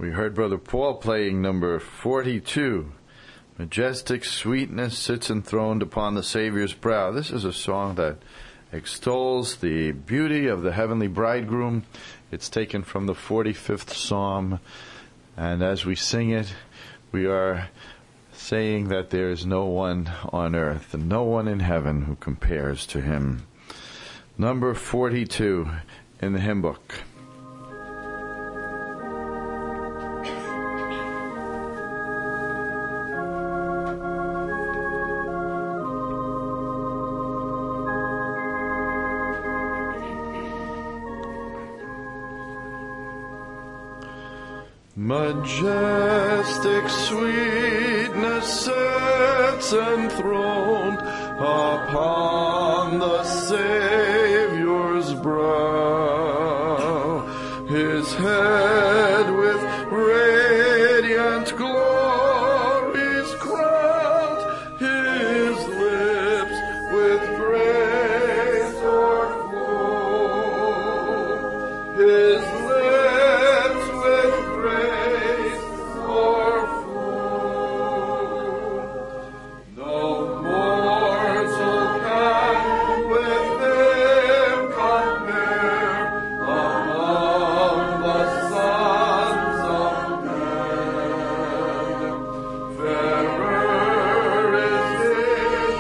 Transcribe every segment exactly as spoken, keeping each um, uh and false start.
We heard Brother Paul playing number forty-two, Majestic Sweetness Sits Enthroned Upon the Savior's Brow. This is a song that extols the beauty of the heavenly bridegroom. It's taken from the forty-fifth Psalm, and as we sing it, we are saying that there is no one on earth and no one in heaven who compares to him. Number forty-two in the hymn book. Majestic sweetness sits enthroned upon the Savior's brow. His head with radiant glories crowned, his lips with praise o'erflow. His lips with praise o'erflow. No mortal can with him compare among the sons of men. Fairer is his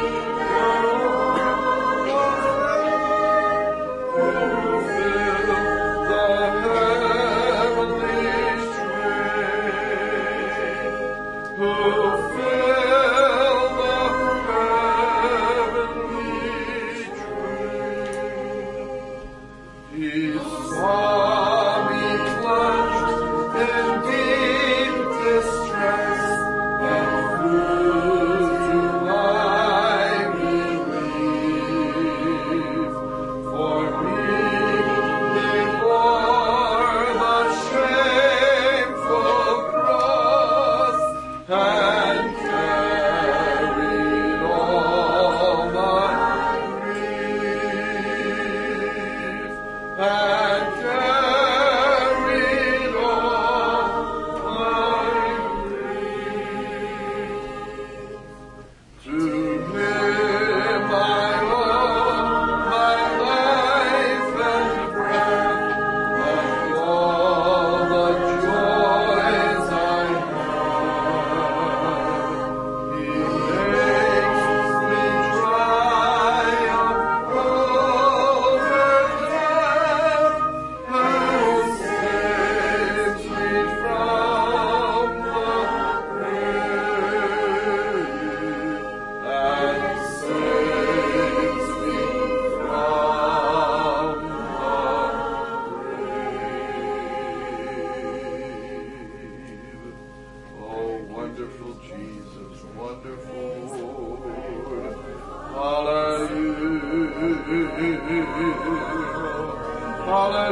who fills the heavenly train, who fill the heavenly train. He saw me plunged in deep distress and flew to my relief. For me he bore the shameful cross and carried all my grief, and carried all my grief. To him I owe my life and breath, and all the joys I have. He makes me triumph over death, and saves me from the grave, and saves me from the grave. Oh, wonderful Jesus, wonderful Lord. Hallelujah.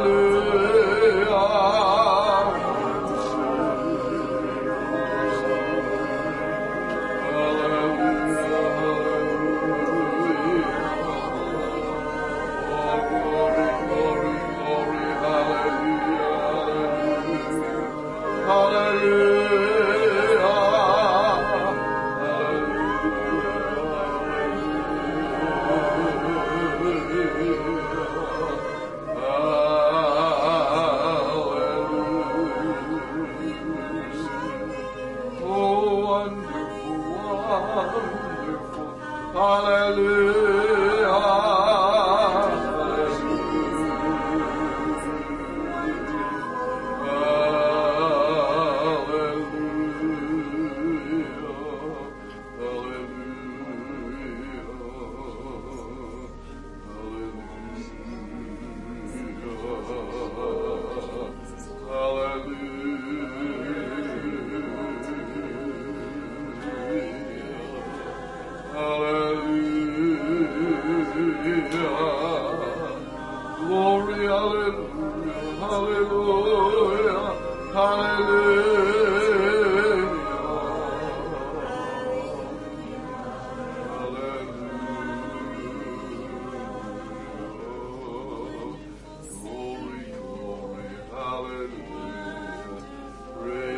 Oh, wonderful, wonderful. Hallelujah. Glory, hallelujah, hallelujah, hallelujah. Hallelujah. Glory, glory, hallelujah. Praise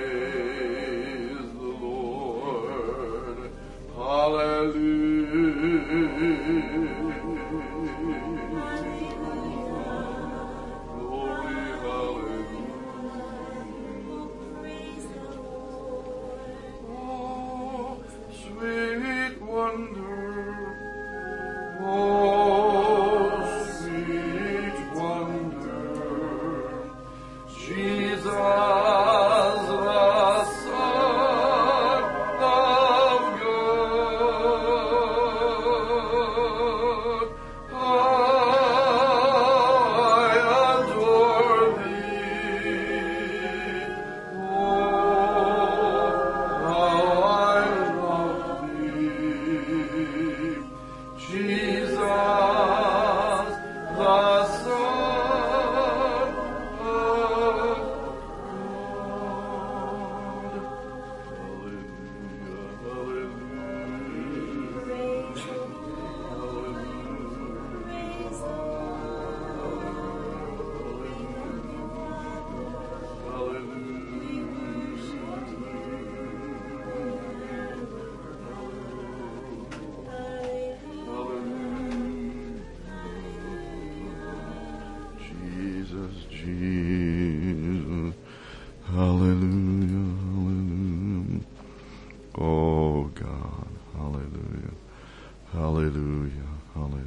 Hallelujah, hallelujah. Oh God, hallelujah, hallelujah, hallelujah.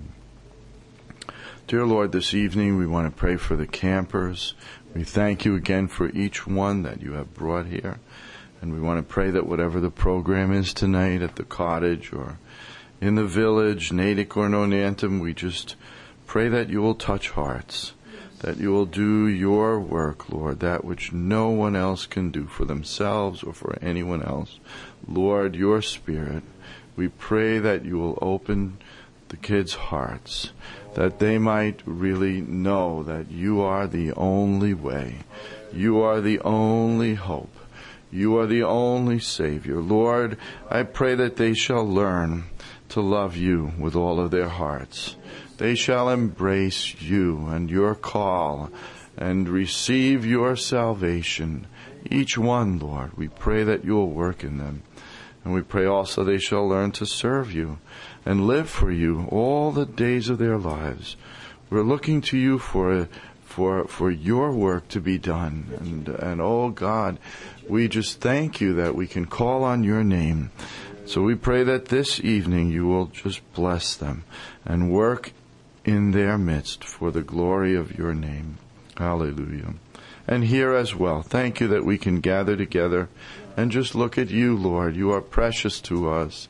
Dear Lord, this evening we want to pray for the campers. We thank you again for each one that you have brought here. And we want to pray that whatever the program is tonight at the cottage or in the village, Natick or Nonantum, we just pray that you will touch hearts, that you will do your work, Lord, that which no one else can do for themselves or for anyone else. Lord, your Spirit, we pray that you will open the kids' hearts, that they might really know that you are the only way. You are the only hope. You are the only Savior. Lord, I pray that they shall learn to love you with all of their hearts. They shall embrace you and your call and receive your salvation. Each one, Lord, we pray that you will work in them. And we pray also they shall learn to serve you and live for you all the days of their lives. We're looking to you for for for your work to be done. And, and oh God, we just thank you that we can call on your name. So we pray that this evening you will just bless them and work in their midst for the glory of your name. Hallelujah. And here as well, thank you that we can gather together and just look at you, Lord. You are precious to us.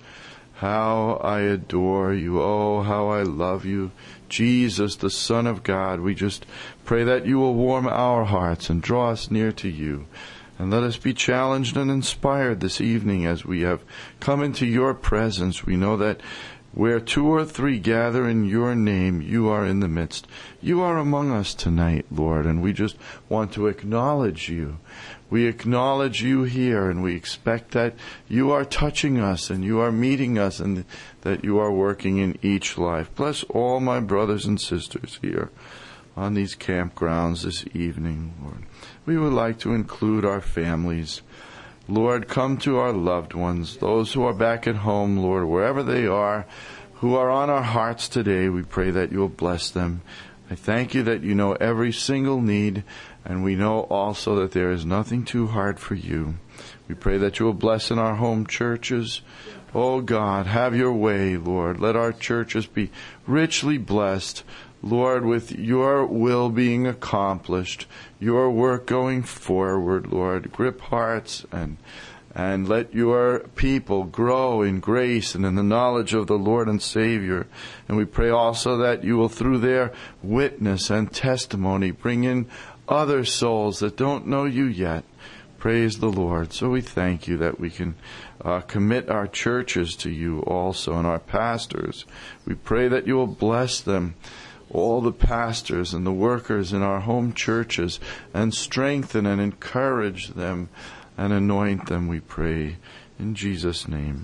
How I adore you. Oh, how I love you. Jesus, the Son of God. We just pray that you will warm our hearts and draw us near to you. And let us be challenged and inspired this evening as we have come into your presence. We know that where two or three gather in your name, you are in the midst. You are among us tonight, Lord, and we just want to acknowledge you. We acknowledge you here, and we expect that you are touching us and you are meeting us and that you are working in each life. Bless all my brothers and sisters here on these campgrounds this evening, Lord. We would like to include our families. Lord, come to our loved ones, those who are back at home, Lord, wherever they are, who are on our hearts today. We pray that you will bless them. I thank you that you know every single need, and we know also that there is nothing too hard for you. We pray that you will bless in our home churches. Oh God, have your way, Lord. Let our churches be richly blessed, Lord, with your will being accomplished, your work going forward, Lord. Grip hearts and and let your people grow in grace and in the knowledge of the Lord and Savior. And we pray also that you will, through their witness and testimony, bring in other souls that don't know you yet. Praise the Lord. So we thank you that we can uh, commit our churches to you also and our pastors. We pray that you will bless them, all the pastors and the workers in our home churches, and strengthen and encourage them and anoint them, we pray. In Jesus' name,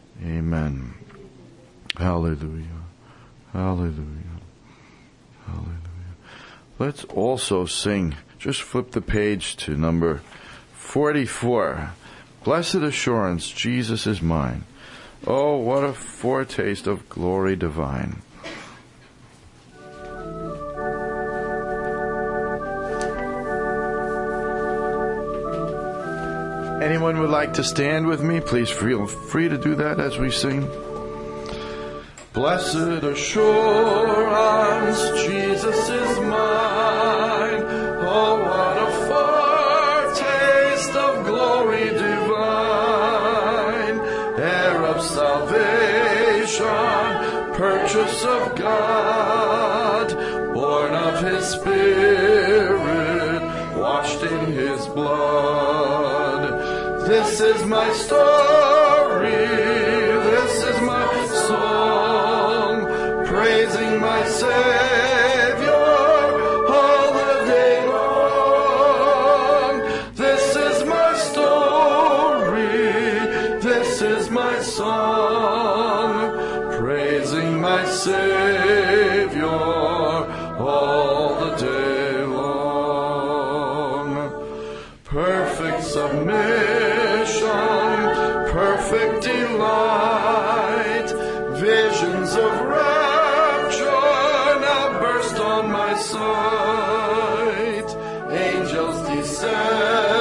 amen. Hallelujah. Hallelujah. Hallelujah. Let's also sing. Just flip the page to number forty-four. Blessed assurance, Jesus is mine. Oh, what a foretaste of glory divine. Anyone would like to stand with me? Please feel free to do that as we sing. Blessed assurance, Jesus is mine. Oh, what a foretaste of glory divine. Heir of salvation, purchase of God, born of his Spirit, washed in his blood. This is my story, this is my song, praising my Savior all the day long. This is my story, this is my song, praising my Savior all the day long. Perfect submission, perfect delight, visions of rapture now burst on my sight. Angels descend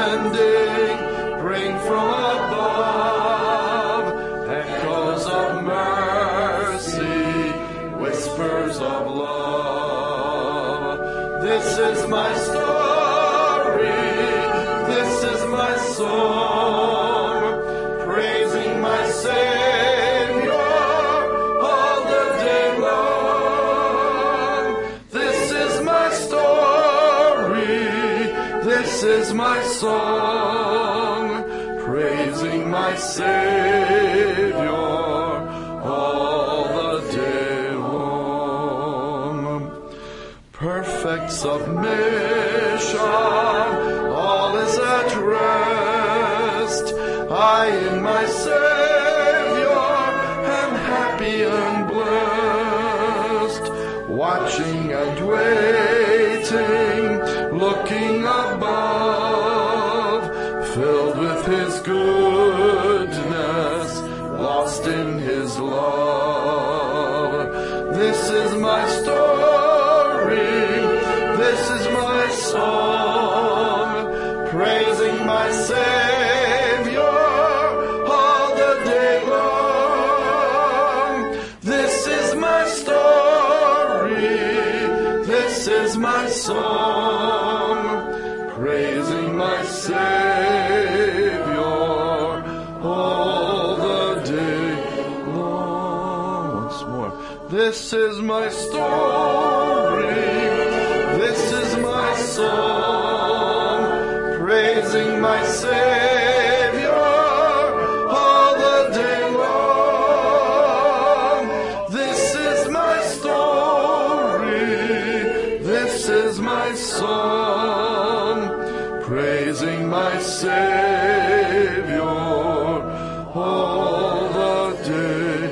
my story. This is my song, praising my Savior all the day long. This is my story. This is my song, praising my Savior all the day long. Perfect submission, all is at rest. I in my Savior am happy and blessed, watching and waiting, looking above, filled with His goodness, lost in His love. This is my story, this is my song, praising my Savior all the day long. This is my story, this is my song, praising my Savior all the day long. Once more. This is my story, this is my song, praising my Savior all the day long. This is my story, this is my song, praising my Savior all the day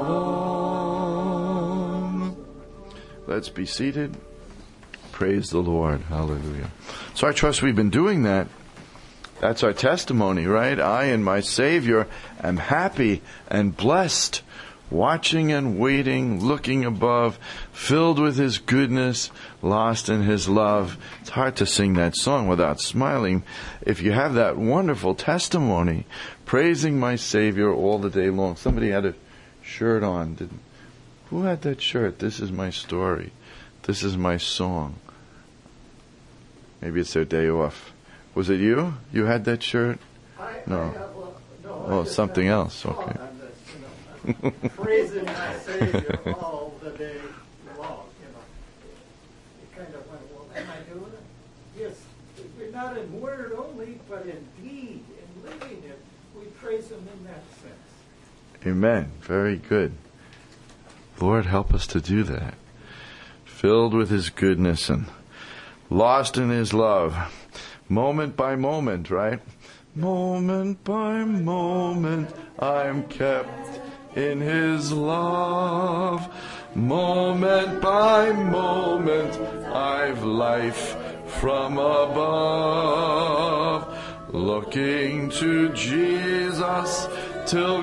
long. Let's be seated. Praise the Lord. Hallelujah. So I trust we've been doing that. That's our testimony, right? I and my Savior am happy and blessed, watching and waiting, looking above, filled with His goodness, lost in His love. It's hard to sing that song without smiling. If you have that wonderful testimony, praising my Savior all the day long. Somebody had a shirt on. Did, who had that shirt? This is my story. This is my song. Maybe it's their day off. Was it you? You had that shirt? I, No. I have, well, no Oh, I just something have else. a song Okay. on this, you know, I'm praising my Savior all the day long. You know, you kind of went, well, am I doing it? Yes, we're not in word only, but in deed, in living it, we praise Him in that sense. Amen. Very good. Lord, help us to do that. Filled with His goodness and lost in His love. Moment by moment, right? Moment by moment, I'm kept in His love. Moment by moment, I've life from above. Looking to Jesus till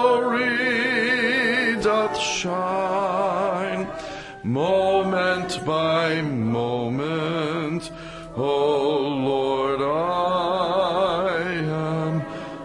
glory doth shine. Moment by moment, O Lord, I am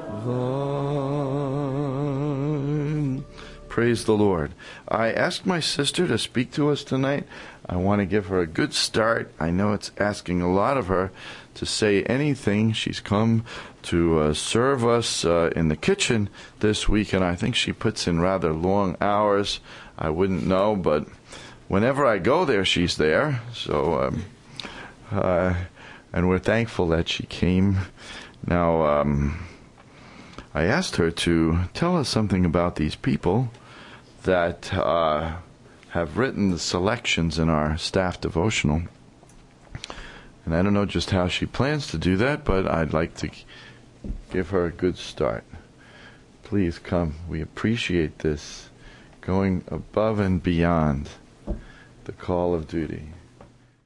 thine. Praise the Lord. I asked my sister to speak to us tonight. I want to give her a good start. I know it's asking a lot of her to say anything. She's come to uh, serve us uh, in the kitchen this week, and I think she puts in rather long hours. I wouldn't know, but whenever I go there, she's there. So, um, uh, and we're thankful that she came. Now, um, I asked her to tell us something about these people that uh, have written the selections in our staff devotional. And I don't know just how she plans to do that, but I'd like to give her a good start. Please come. We appreciate this, going above and beyond the call of duty.